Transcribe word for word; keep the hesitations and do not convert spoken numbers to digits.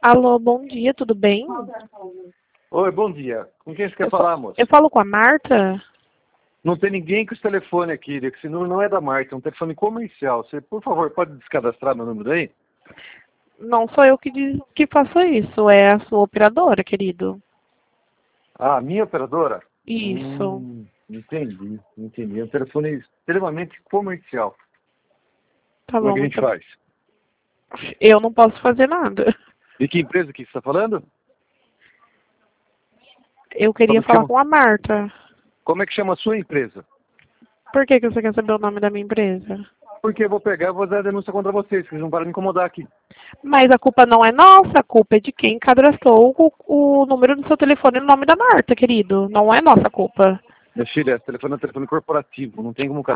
Alô, bom dia, tudo bem? Oi, bom dia. Com quem você quer Eu falar, fa- moça? Eu falo com a Marta? Não tem ninguém com esse telefone aqui, que esse número não é da Marta, é um telefone comercial. Você, por favor, pode descadastrar meu número aí? Não sou eu que, diz, que faço isso, é a sua operadora, querido. Ah, minha operadora? Isso. Hum, entendi, entendi. É um telefone extremamente comercial. Tá Como é bom, que a gente muito... faz? Eu não posso fazer nada. De que empresa que você está falando? Eu queria Como que falar chama, com a Marta. como é que chama a sua empresa? Por que, que você quer saber o nome da minha empresa? Porque eu vou pegar e vou fazer a denúncia contra vocês, que eles não param de me incomodar aqui. Mas a culpa não é nossa, a culpa é de quem cadastrou o, o número do seu telefone no nome da Marta, querido. Não é nossa culpa. Minha filha, esse telefone é um telefone corporativo, não tem como